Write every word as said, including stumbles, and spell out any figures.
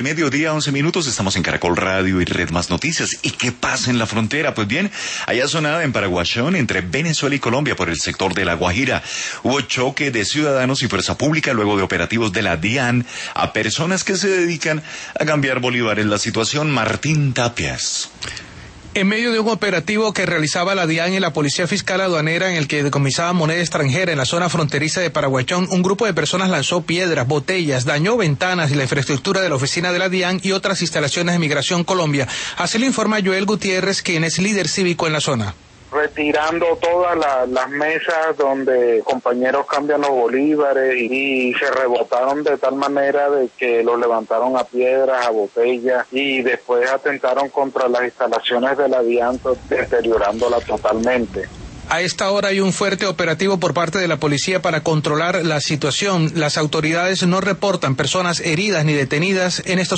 Mediodía, once minutos, estamos en Caracol Radio y Red Más Noticias. ¿Y qué pasa en la frontera? Pues bien, allá sonada en Paraguayón, entre Venezuela y Colombia, por el sector de La Guajira. Hubo choque de ciudadanos y fuerza pública luego de operativos de la DIAN a personas que se dedican a cambiar bolívares. La situación, Martín Tapias. En medio de un operativo que realizaba la DIAN y la Policía Fiscal Aduanera en el que decomisaba moneda extranjera en la zona fronteriza de Paraguayón, un grupo de personas lanzó piedras, botellas, dañó ventanas y la infraestructura de la oficina de la DIAN y otras instalaciones de Migración Colombia. Así lo informa Joel Gutiérrez, quien es líder cívico en la zona. Retirando todas la, las mesas donde compañeros cambian los bolívares y, y se rebotaron de tal manera de que los levantaron a piedras, a botellas y después atentaron contra las instalaciones de la DIAN, deteriorándola totalmente. A esta hora hay un fuerte operativo por parte de la policía para controlar la situación. Las autoridades no reportan personas heridas ni detenidas en estos